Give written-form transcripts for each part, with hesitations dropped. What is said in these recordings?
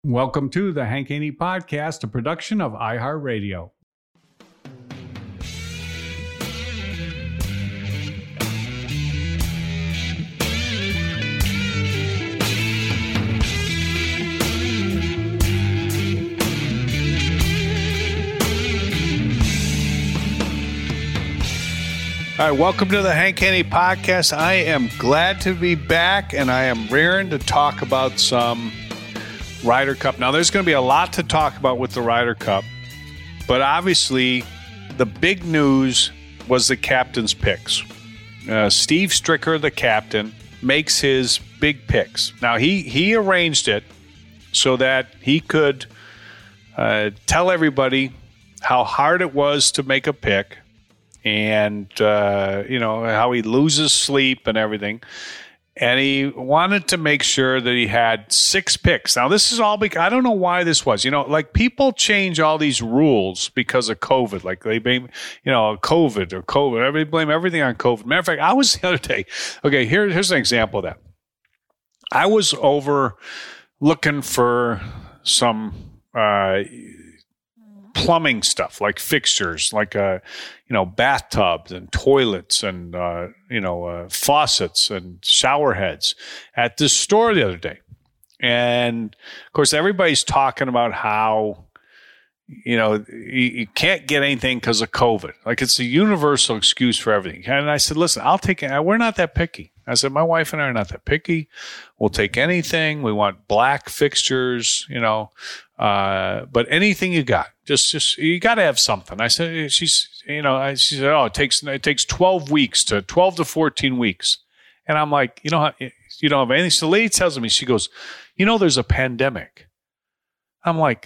Welcome to the Hank Haney Podcast, a production of iHeartRadio. All right, welcome to the Hank Haney Podcast. I am glad to be back, and I am raring to talk about some Ryder Cup. Now, there's going to be a lot to talk about with the Ryder Cup, but obviously the big news was the captain's picks. Steve Stricker, the captain, makes his big picks. Now, he arranged it so that he could tell everybody how hard it was to make a pick and, how he loses sleep and everything. And he wanted to make sure that he had 6 picks. Now, this is all because I don't know why this was. People change all these rules because of COVID. Like they blame, COVID. Everybody blame everything on COVID. Matter of fact, I was the other day. Okay, here's an example of that. I was over looking for some plumbing stuff, like fixtures, like bathtubs and toilets and faucets and shower heads at this store the other day. And of course, everybody's talking about how you can't get anything because of COVID. Like it's a universal excuse for everything. And I said, listen, I'll take it. We're not that picky. I said, my wife and I are not that picky. We'll take anything. We want black fixtures, but anything you got, just you got to have something. I said, she said, oh, it takes 12 to 14 weeks. And I'm like, you don't have anything. So the lady tells me, she goes, there's a pandemic. I'm like,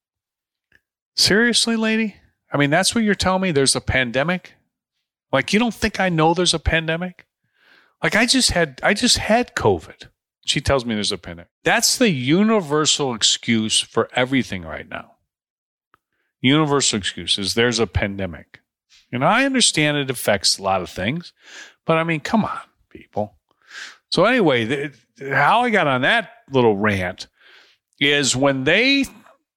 seriously, lady? I mean, that's what you're telling me? There's a pandemic? Like, you don't think I know there's a pandemic? Like, I just had COVID. She tells me there's a pandemic. That's the universal excuse for everything right now. Universal excuse is there's a pandemic. I understand it affects a lot of things, but I mean, come on, people. So anyway, how I got on that little rant is when they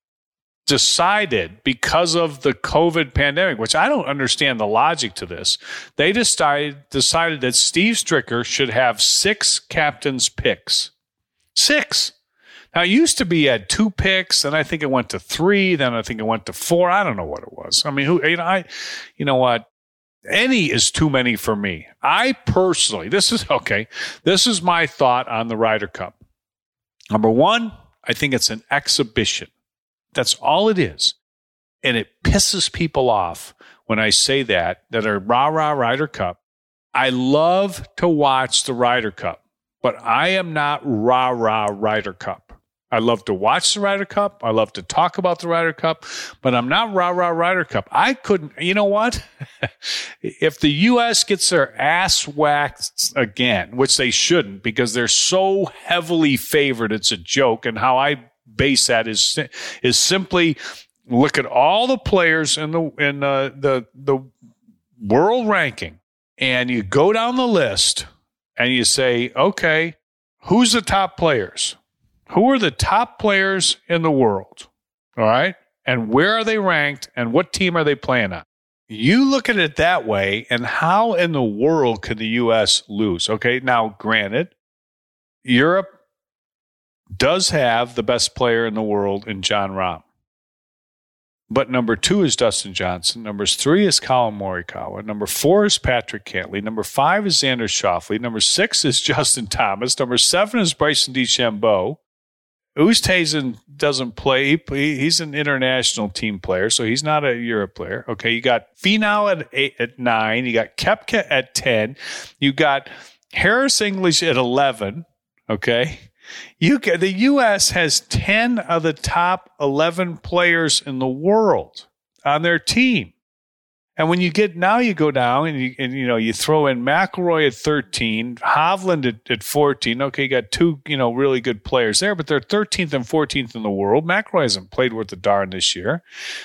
decided, because of the COVID pandemic, which I don't understand the logic to this, they decided that Steve Stricker should have 6 captain's picks. 6. Now, it used to be he had 2 picks, and I think it went to 3, then I think it went to 4. I don't know what it was. I mean, you know what? Any is too many for me. I personally, this is my thought on the Ryder Cup. Number 1, I think it's an exhibition. That's all it is. And it pisses people off when I say that are rah-rah Ryder Cup. I love to watch the Ryder Cup, but I am not rah-rah Ryder Cup. I love to watch the Ryder Cup. I love to talk about the Ryder Cup, but I'm not rah-rah Ryder Cup. I couldn't, you know what? If the U.S. gets their ass whacked again, which they shouldn't because they're so heavily favored, it's a joke. And how I base that is simply look at all the players in the world ranking, and you go down the list and you say, okay, who's the top players? Who are the top players in the world? All right. And where are they ranked and what team are they playing on? You look at it that way, and how in the world could the U.S. lose? Okay. Now, granted, Europe does have the best player in the world in Jon Rahm. But number 2 is Dustin Johnson. Number 3 is Colin Morikawa. Number 4 is Patrick Cantlay. Number 5 is Xander Schauffele. Number 6 is Justin Thomas. Number 7 is Bryson DeChambeau. Oosthuizen doesn't play. He's an international team player, so he's not a Europe player. Okay, you got Finau at 9. You got Koepka at 10. You got Harris English at 11. Okay. The U.S. has 10 of the top 11 players in the world on their team. And when you go down and you throw in McIlroy at 13, Hovland at 14. Okay, you got 2 really good players there, but they're 13th and 14th in the world. McIlroy hasn't played worth a darn this year.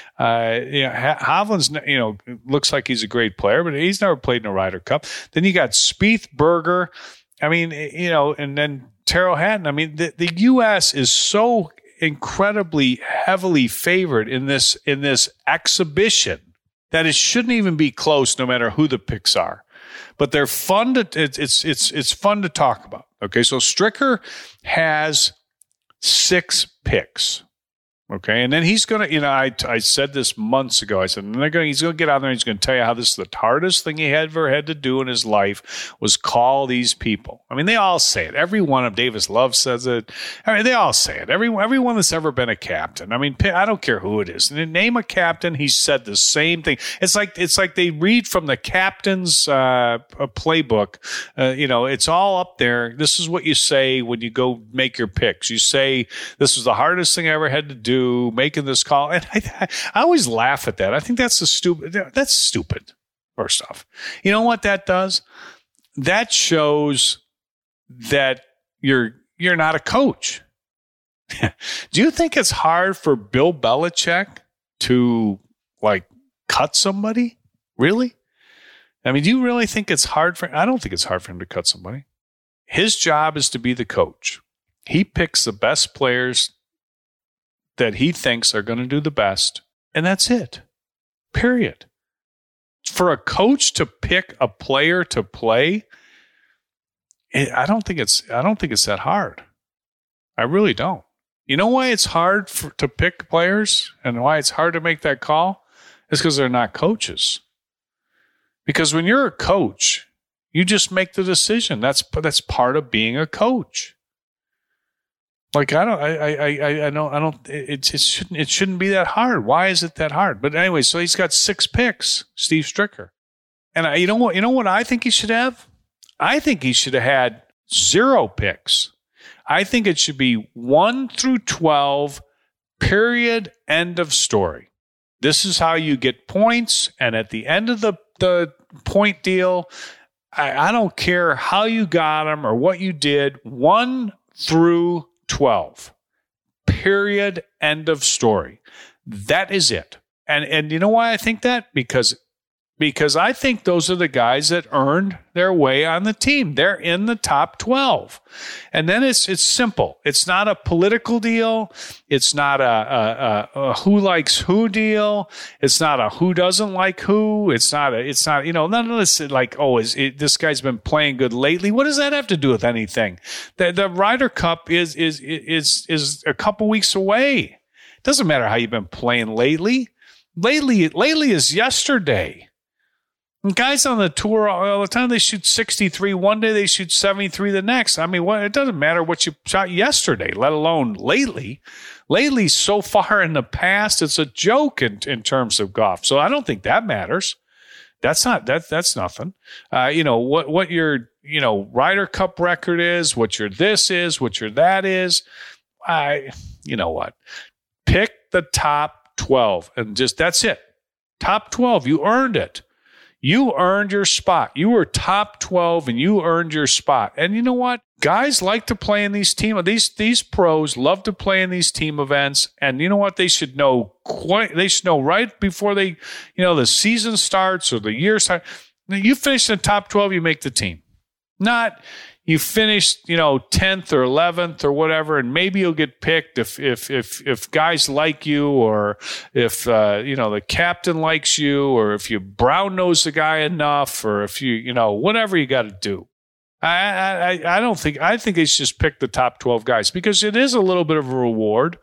Hovland's looks like he's a great player, but he's never played in a Ryder Cup. Then you got Spieth, Berger. I mean, and then Taro Hatton. I mean, the U.S. is so incredibly heavily favored in this exhibition that it shouldn't even be close, no matter who the picks are. But they're fun to it's fun to talk about. Okay, so Stricker has 6 picks. Okay, and then he's going to, I said this months ago. I said, he's going to get out there and he's going to tell you how this is the hardest thing he ever had to do in his life was call these people. I mean, they all say it. Every one of Davis Love says it. I mean, they all say it. Everyone that's ever been a captain. I mean, I don't care who it is. Name a captain. He said the same thing. It's like they read from the captain's playbook. It's all up there. This is what you say when you go make your picks. You say, this was the hardest thing I ever had to do, making this call. And I always laugh at that. I think that's stupid, first off. You know what that does? That shows that you're not a coach. Do you think it's hard for Bill Belichick to cut somebody? Really? I mean, do you really think it's hard for, I don't think it's hard for him to cut somebody. His job is to be the coach. He picks the best players that he thinks are going to do the best, and that's it. Period. For a coach to pick a player to play, I don't think it's that hard. I really don't. You know why it's hard to pick players and why it's hard to make that call? It's because they're not coaches. Because when you're a coach, you just make the decision. That's part of being a coach. It shouldn't be that hard. Why is it that hard? But anyway, so he's got 6 picks, Steve Stricker. And you know what I think he should have? I think he should have had 0 picks. I think it should be 1 through 12, period, end of story. This is how you get points. And at the end of the point deal, I don't care how you got them or what you did, 1 through 12. Period. End of story. That is it. And you know why I think that? Because I think those are the guys that earned their way on the team. They're in the top 12. And then it's simple. It's not a political deal. It's not a who likes who deal. It's not a who doesn't like who. It's not none of this this guy's been playing good lately. What does that have to do with anything? The Ryder Cup is a couple weeks away. It doesn't matter how you've been playing lately. Lately is yesterday. And guys on the tour, all the time they shoot 63 one day, they shoot 73 the next. I mean, it doesn't matter what you shot yesterday, let alone lately. Lately, so far in the past, it's a joke in terms of golf. So I don't think that matters. That's nothing. What your Ryder Cup record is, what your this is, what your that is. You know what? Pick the top 12 and just that's it. Top 12, you earned it. You earned your spot. You were top 12 and you earned your spot. And you know what? Guys like to play in these these pros love to play in these team events. And you know what? They should know right before the season starts or the year starts. You finish in the top 12, you make the team. Not you finished, 10th or 11th or whatever, and maybe you'll get picked if guys like you, or if the captain likes you, or if you brown nose the guy enough, or if you whatever you got to do. I think they should just pick the top 12 guys because it is a little bit of a reward.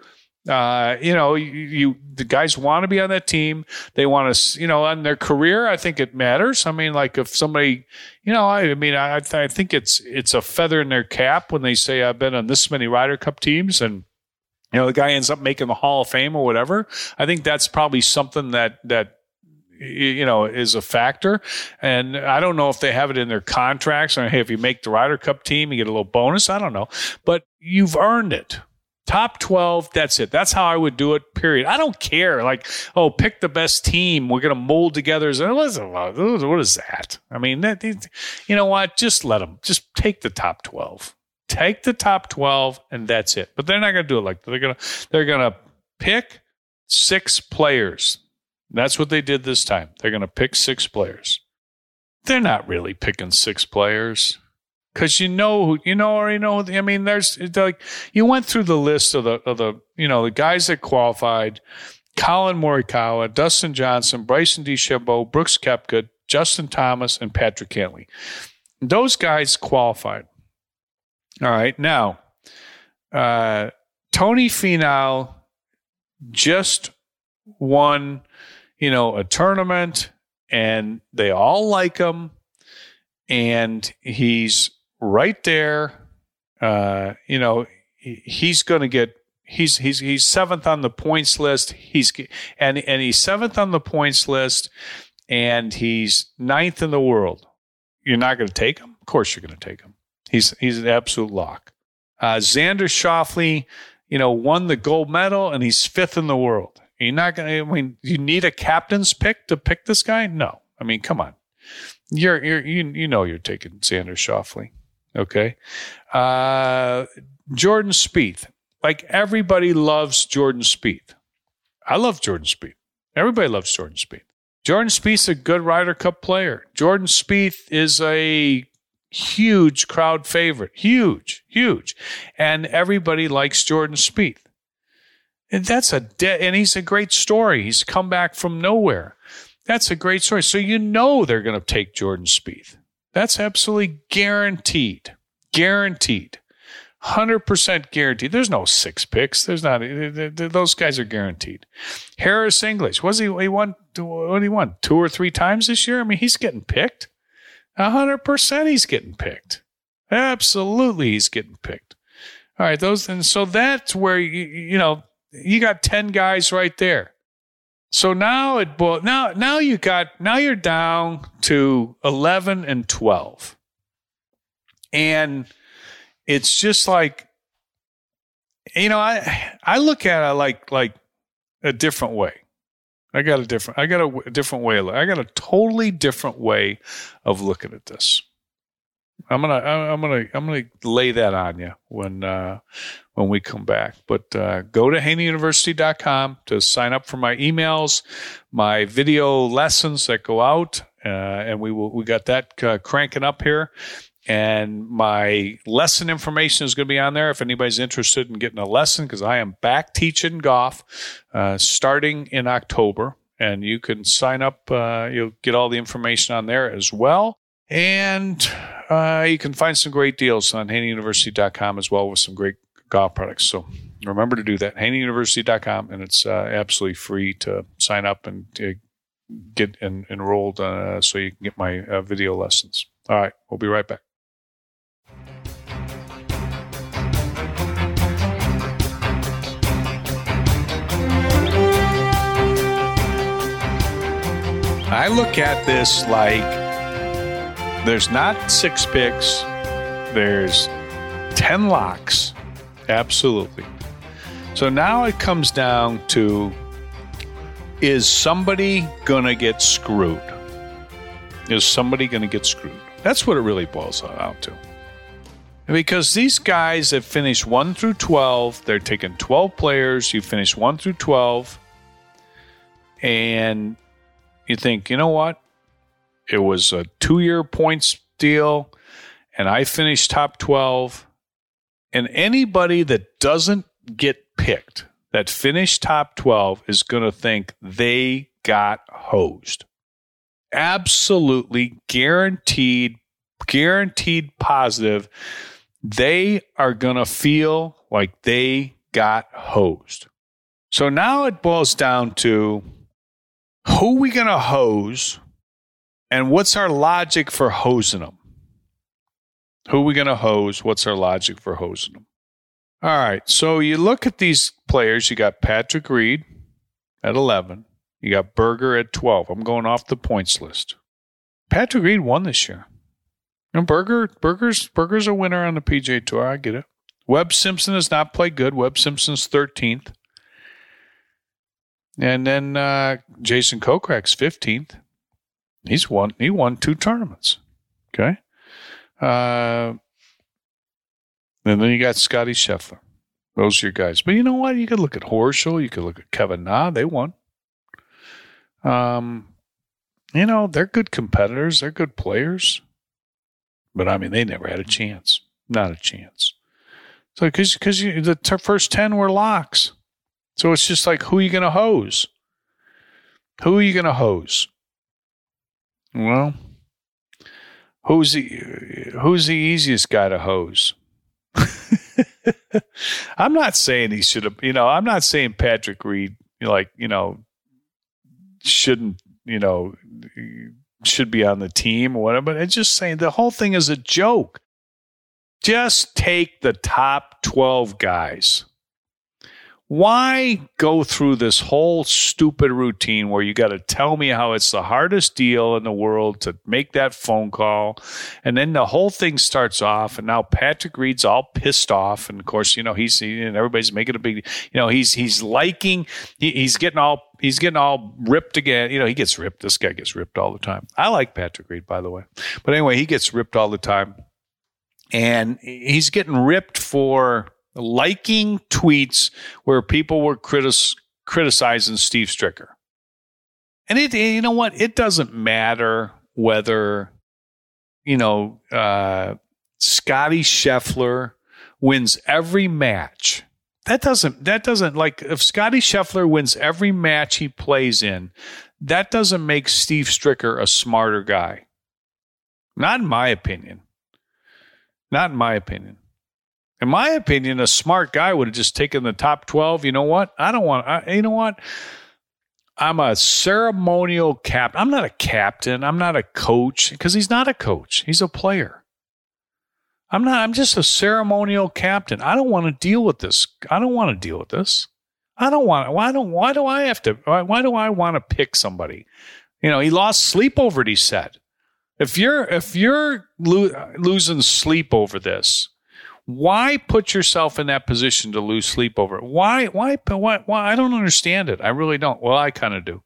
The guys want to be on that team. They want to, on their career. I think it matters. I mean, like if somebody, I think it's a feather in their cap when they say I've been on this many Ryder Cup teams, and the guy ends up making the Hall of Fame or whatever. I think that's probably something that is a factor. And I don't know if they have it in their contracts or hey, if you make the Ryder Cup team, you get a little bonus. I don't know, but you've earned it. Top 12, that's it. That's how I would do it, period. I don't care. Pick the best team. We're going to mold together. What is that? I mean, you know what? Just let them. Just take the top 12. Take the top 12, and that's it. But they're not going to do it like that. They're going to pick 6 players. That's what they did this time. They're going to pick 6 players. They're not really picking 6 players. Because already know. I mean, there's like you went through the list of the guys that qualified: Colin Morikawa, Dustin Johnson, Bryson DeChambeau, Brooks Koepka, Justin Thomas, and Patrick Cantlay. Those guys qualified. All right, now Tony Finau just won, a tournament, and they all like him, and he's right there. He's going to get. He's seventh on the points list. He's seventh on the points list, and he's ninth in the world. You're not going to take him? Of course, you're going to take him. He's an absolute lock. Xander Schauffele, won the gold medal, and he's fifth in the world. You're not going to. I mean, you need a captain's pick to pick this guy? No. I mean, come on. You're taking Xander Schauffele. Okay. Jordan Spieth. Like, everybody loves Jordan Spieth. I love Jordan Spieth. Everybody loves Jordan Spieth. Jordan Spieth's a good Ryder Cup player. Jordan Spieth is a huge crowd favorite. Huge. And everybody likes Jordan Spieth. And and he's a great story. He's come back from nowhere. That's a great story. So they're going to take Jordan Spieth. That's absolutely guaranteed. 100% guaranteed. There's no 6 picks. There's not. Those guys are guaranteed. Harris English. He won 2 or 3 times this year? I mean, he's getting picked. 100% he's getting picked. Absolutely he's getting picked. All right, so that's where you got 10 guys right there. So now you're down to 11 and 12. And it's just like, I look at it like a different way. I got a different way. I got a totally different way of looking at this. I'm gonna lay that on you when we come back. But go to HaneyUniversity.com to sign up for my emails, my video lessons that go out, and we got that cranking up here. And my lesson information is going to be on there if anybody's interested in getting a lesson, because I am back teaching golf starting in October. And you can sign up. You'll get all the information on there as well. And you can find some great deals on HaneyUniversity.com as well with some great golf products. So remember to do that, HaneyUniversity.com. And it's absolutely free to sign up and get enrolled so you can get my video lessons. All right, we'll be right back. I look at this like there's not 6 picks. There's 10 locks. Absolutely. So now it comes down to, is somebody going to get screwed? Is somebody going to get screwed? That's what it really boils down to. Because these guys that finish 1 through 12, they're taking 12 players. You finish 1 through 12. And you think, you know what? It was a 2-year points deal, and I finished top 12. And anybody that doesn't get picked, that finished top 12, is going to think they got hosed. Absolutely guaranteed positive. They are going to feel like they got hosed. So now it boils down to, who are we going to hose, and what's our logic for hosing them? Who are we going to hose? What's our logic for hosing them? All right, so you look at these players. You got Patrick Reed at 11. You got Berger at 12. I'm going off the points list. Patrick Reed won this year. And Berger's a winner on the PGA Tour. I get it. Webb Simpson has not played good. Webb Simpson's 13th. And then Jason Kokrak's 15th. He won 2 tournaments. Okay. And then you got Scotty Scheffler. Those are your guys. But you know what? You could look at Horschel. You could look at Kevin Na. They won. They're good competitors. They're good players. But, I mean, they never had a chance. Not a chance. So because the first 10 were locks. So it's just like, who are you going to hose? Who are you going to hose? Well, who's the easiest guy to hose? I'm not saying he should have, I'm not saying Patrick Reed, shouldn't, should be on the team or whatever, but I'm just saying the whole thing is a joke. Just take the top 12 guys. Why go through this whole stupid routine where you got to tell me how it's the hardest deal in the world to make that phone call? And then the whole thing starts off, and now Patrick Reed's all pissed off. And of course, everybody's making a big, he's getting all ripped again. He gets ripped. This guy gets ripped all the time. I like Patrick Reed, by the way. But anyway, he gets ripped all the time. And he's getting ripped for liking tweets where people were criticizing Steve Stricker. And you know what? It doesn't matter whether, Scotty Scheffler wins every match. That doesn't like if Scotty Scheffler wins every match he plays in, that doesn't make Steve Stricker a smarter guy. Not in my opinion. Not in my opinion. In my opinion, a smart guy would have just taken the top 12. You know what? I'm a ceremonial captain. I'm not a captain. I'm not a coach because he's not a coach. He's a player. I'm just a ceremonial captain. I don't want to deal with this. Why do I want to pick somebody? He lost sleep over it, he said. If you're losing sleep over this, why put yourself in that position to lose sleep over it? Why? I don't understand it. I really don't. Well, I kind of do.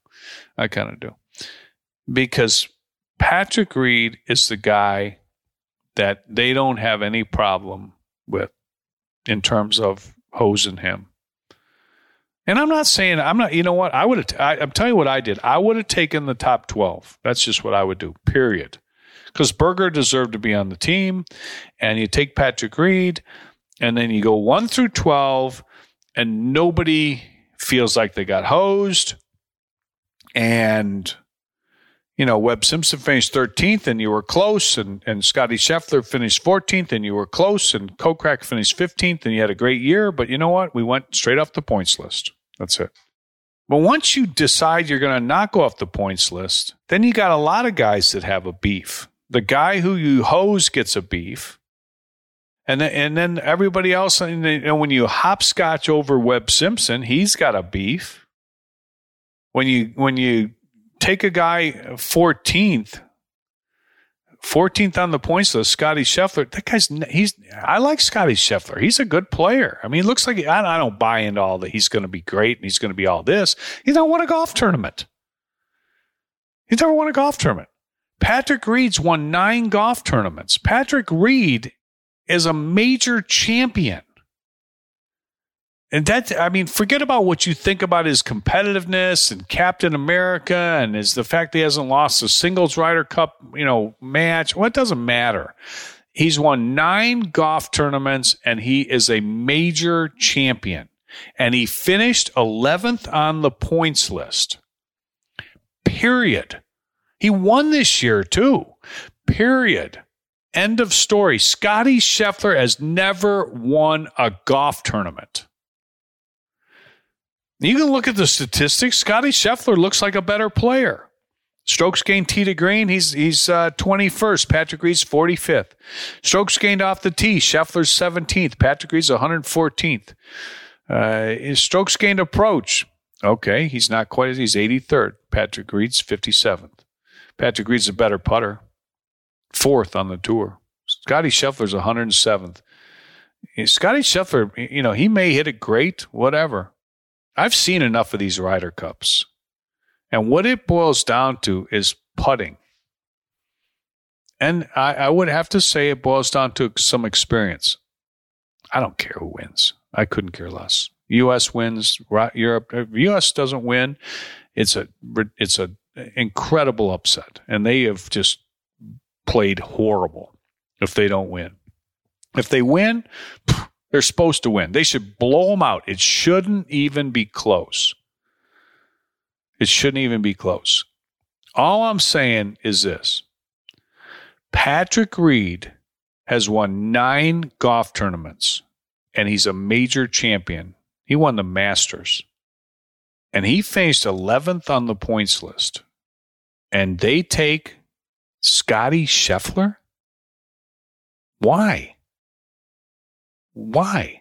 Because Patrick Reed is the guy that they don't have any problem with in terms of hosing him. And I'm not, you know what? I'm telling you what I did. I would have taken the top 12. That's just what I would do, period. Because Berger deserved to be on the team, and you take Patrick Reed, and then you go 1 through 12, and nobody feels like they got hosed. And, Webb Simpson finished 13th, and you were close, and Scotty Scheffler finished 14th, and you were close, and Kokrak finished 15th, and you had a great year. But you know what? We went straight off the points list. That's it. But once you decide you're going to not go off the points list, then you got a lot of guys that have a beef. The guy who you hose gets a beef. And then everybody else, when you hopscotch over Webb Simpson, he's got a beef. When you take a guy 14th on the points list, Scotty Scheffler, I like Scotty Scheffler. He's a good player. I mean, it looks like I don't buy into all that he's going to be great and he's going to be all this. He don't won a golf tournament. He's never won a golf tournament. Patrick Reed's won 9 golf tournaments. Patrick Reed is a major champion. And forget about what you think about his competitiveness and Captain America and the fact that he hasn't lost a singles Ryder Cup, match. Well, it doesn't matter. He's won 9 golf tournaments and he is a major champion. And he finished 11th on the points list. Period. He won this year, too. Period. End of story. Scotty Scheffler has never won a golf tournament. You can look at the statistics. Scotty Scheffler looks like a better player. Strokes gained tee to green, he's 21st. Patrick Reed's 45th. Strokes gained off the tee, Scheffler's 17th. Patrick Reed's 114th. His strokes gained approach. Okay, he's not quite as he's 83rd. Patrick Reed's 57th. Patrick Reed's a better putter. 4th on the tour. Scotty Scheffler's 107th. Scotty Scheffler, he may hit it great, whatever. I've seen enough of these Ryder Cups. And what it boils down to is putting. And I would have to say it boils down to some experience. I don't care who wins. I couldn't care less. U.S. wins. Europe. If U.S. doesn't win, it's a incredible upset. And they have just played horrible. if they don't win. If they win, they're supposed to win. They should blow them out. It shouldn't even be close. It shouldn't even be close. All I'm saying is this. Patrick Reed has won 9 golf tournaments, and he's a major champion. He won the Masters. And he finished 11th on the points list. And they take Scottie Scheffler? Why? Why?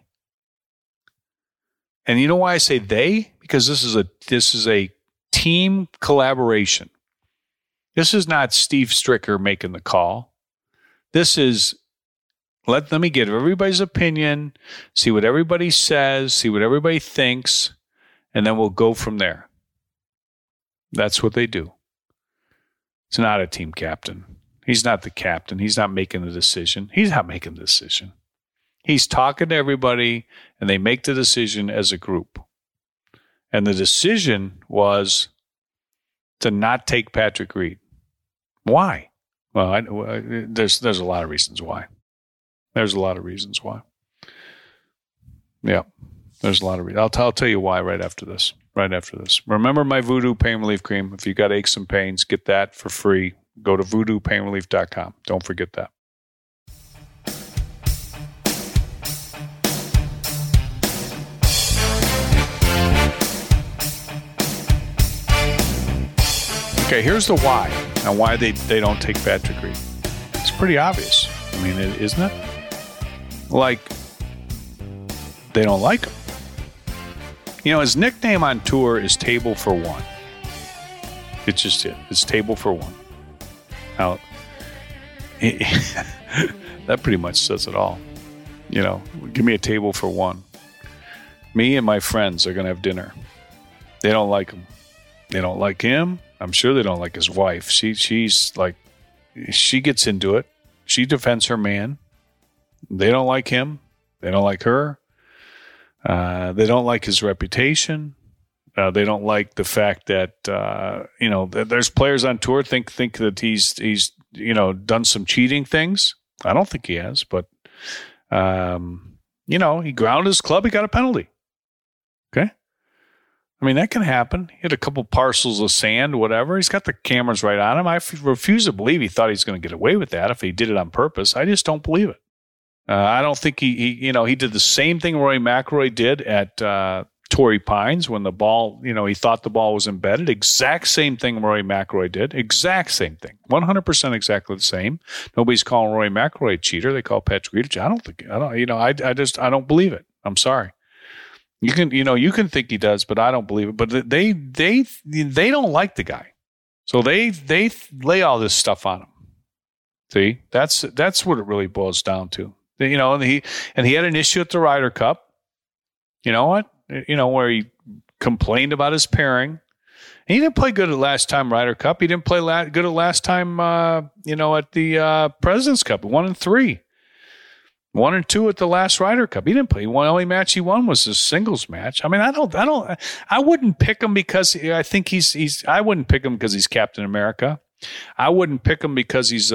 And you know why I say they? Because this is a team collaboration. This is not Steve Stricker making the call. This is let me get everybody's opinion, see what everybody says, see what everybody thinks, and then we'll go from there. That's what they do. It's not a team captain. He's not the captain. He's not making the decision. He's not making the decision. He's talking to everybody, and they make the decision as a group. And the decision was to not take Patrick Reed. Why? Well, there's a lot of reasons why. There's a lot of reasons why. Yeah, there's a lot of reasons. I'll tell you why right after this. Right after this. Remember my Voodoo Pain Relief Cream. If you got aches and pains, get that for free. Go to voodoopainrelief.com. Don't forget that. Okay, here's the why. And why they don't take Patrick Reed. It's pretty obvious. I mean, isn't it? Like, they don't like him. You know, his nickname on tour is Table for One. It's just it. It's Table for One. Now, that pretty much says it all. You know, give me a table for one. Me and my friends are going to have dinner. They don't like him. They don't like him. I'm sure they don't like his wife. She's like, she gets into it. She defends her man. They don't like him. They don't like her. They don't like his reputation. They don't like the fact that there's players on tour think that he's done some cheating things. I don't think he has, but he grounded his club. He got a penalty. Okay, I mean that can happen. He had a couple parcels of sand, whatever. He's got the cameras right on him. I refuse to believe he thought he's going to get away with that if he did it on purpose. I just don't believe it. I don't think he did the same thing Rory McIlroy did at Torrey Pines when the ball, he thought the ball was embedded. Exact same thing Rory McIlroy did. Exact same thing. 100% exactly the same. Nobody's calling Rory McIlroy a cheater. They call Patrick Reed a cheater. I don't believe it. I'm sorry. You can think he does, but I don't believe it. But they don't like the guy. So they lay all this stuff on him. See, that's what it really boils down to. And he had an issue at the Ryder Cup. You know what? Where he complained about his pairing. And he didn't play good at last time Ryder Cup. He didn't play good at last time, at the President's Cup. 1-3, 1-2 at the last Ryder Cup. He didn't play. The only match he won was his singles match. I mean, I wouldn't pick him because I think I wouldn't pick him because he's Captain America. I wouldn't pick him because he's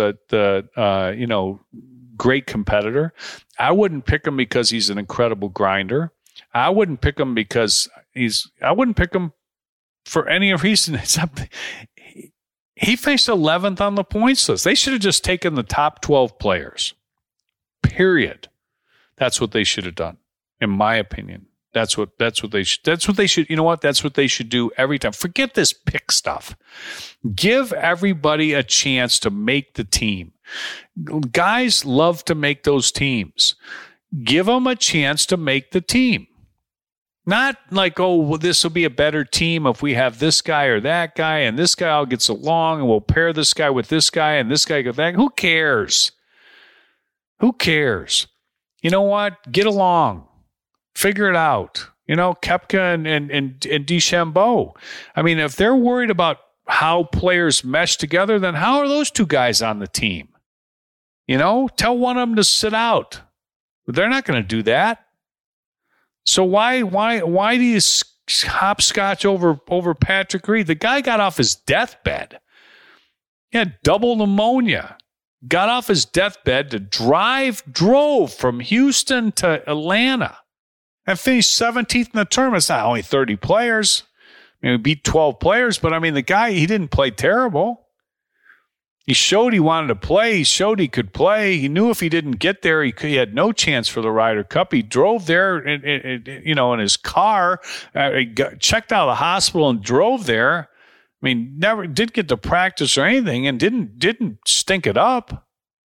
great competitor. I wouldn't pick him because he's an incredible grinder. I wouldn't pick him because I wouldn't pick him for any reason except he finished 11th on the points list. They should have just taken the top 12 players. Period. That's what they should have done, in my opinion. That's what they should. You know what? That's what they should do every time. Forget this pick stuff. Give everybody a chance to make the team. Guys love to make those teams. Give them a chance to make the team. Not like, this will be a better team if we have this guy or that guy, and this guy all gets along, and we'll pair this guy with this guy, and this guy with that. Who cares? Who cares? You know what? Get along. Figure it out. Koepka and DeChambeau. I mean, if they're worried about how players mesh together, then how are those two guys on the team? Tell one of them to sit out. But they're not going to do that. So why do you hopscotch over Patrick Reed? The guy got off his deathbed. He had double pneumonia. got off his deathbed to drove from Houston to Atlanta and finished 17th in the tournament. It's not only 30 players. I mean, we beat 12 players, but I mean, the guy, he didn't play terrible. He showed he wanted to play. He showed he could play. He knew if he didn't get there, he had no chance for the Ryder Cup. He drove there, in his car, checked out of the hospital and drove there. I mean, never did get to practice or anything, and didn't stink it up.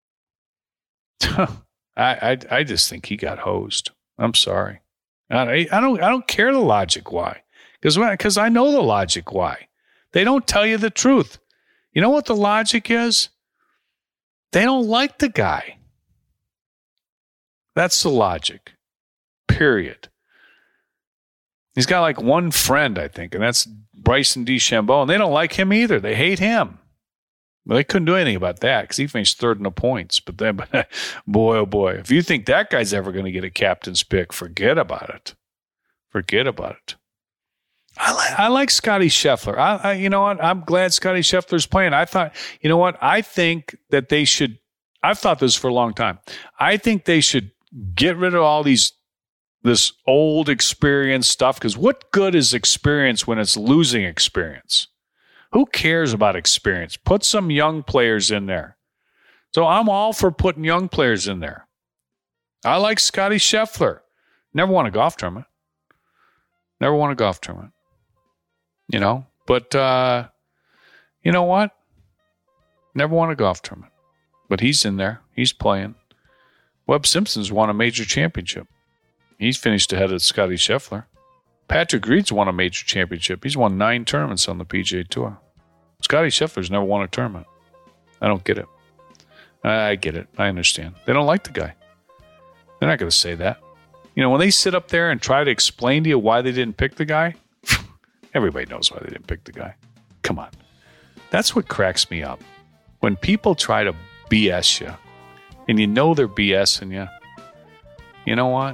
I just think he got hosed. I'm sorry. I don't care the logic why, because I know the logic why. They don't tell you the truth. You know what the logic is? They don't like the guy. That's the logic. Period. He's got like one friend, I think, and that's Bryson DeChambeau, and they don't like him either. They hate him. Well, they couldn't do anything about that because he finished third in the points. But then, boy, oh boy, if you think that guy's ever going to get a captain's pick, forget about it. Forget about it. I like Scotty Scheffler. I you know what? I'm glad Scotty Scheffler's playing. I thought, you know what? I think that they should. I've thought this for a long time. I think they should get rid of all this old experience stuff, because what good is experience when it's losing experience? Who cares about experience? Put some young players in there. So I'm all for putting young players in there. I like Scotty Scheffler. Never won a golf tournament. Never won a golf tournament. You know, but you know what? Never won a golf tournament. But he's in there. He's playing. Webb Simpson's won a major championship. He's finished ahead of Scotty Scheffler. Patrick Reed's won a major championship. He's won 9 tournaments on the PGA Tour. Scotty Scheffler's never won a tournament. I don't get it. I get it. I understand. They don't like the guy. They're not going to say that. You know, when they sit up there and try to explain to you why they didn't pick the guy, everybody knows why they didn't pick the guy. Come on. That's what cracks me up. When people try to BS you, and you know they're BSing you, you know what?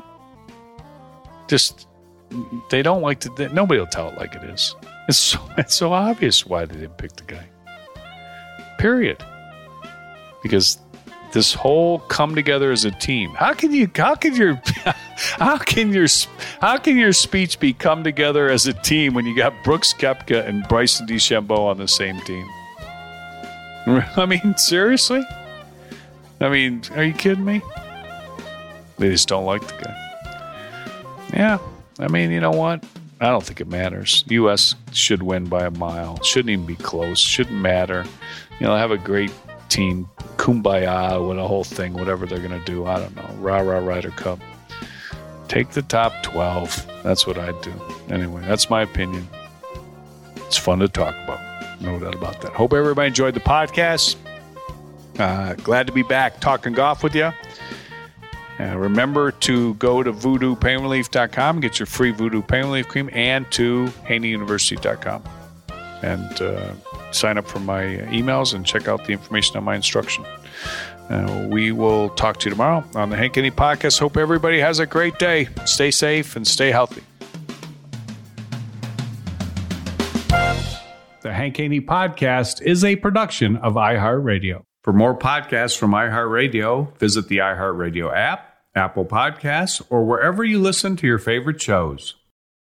Just, they don't like to, nobody will tell it like it is. It's so obvious why they didn't pick the guy. Period. Because this whole come together as a team. How can your speech be come together as a team when you got Brooks Koepka and Bryson DeChambeau on the same team? I mean, seriously? I mean, are you kidding me? They just don't like the guy. Yeah, I mean, you know what? I don't think it matters. U.S. should win by a mile. Shouldn't even be close. Shouldn't matter. You know, have a great team. Kumbaya with a whole thing, whatever they're going to do. I don't know. Rah-rah Ryder Cup. Take the top 12. That's what I'd do. Anyway, that's my opinion. It's fun to talk about. No doubt about that. Hope everybody enjoyed the podcast. Glad to be back talking golf with you. Remember to go to voodoopainrelief.com, get your free Voodoo Pain Relief Cream, and to haneyuniversity.com. And sign up for my emails and check out the information on my instruction. We will talk to you tomorrow on the Hank Haney Podcast. Hope everybody has a great day. Stay safe and stay healthy. The Hank Haney Podcast is a production of iHeartRadio. For more podcasts from iHeartRadio, visit the iHeartRadio app, Apple Podcasts, or wherever you listen to your favorite shows.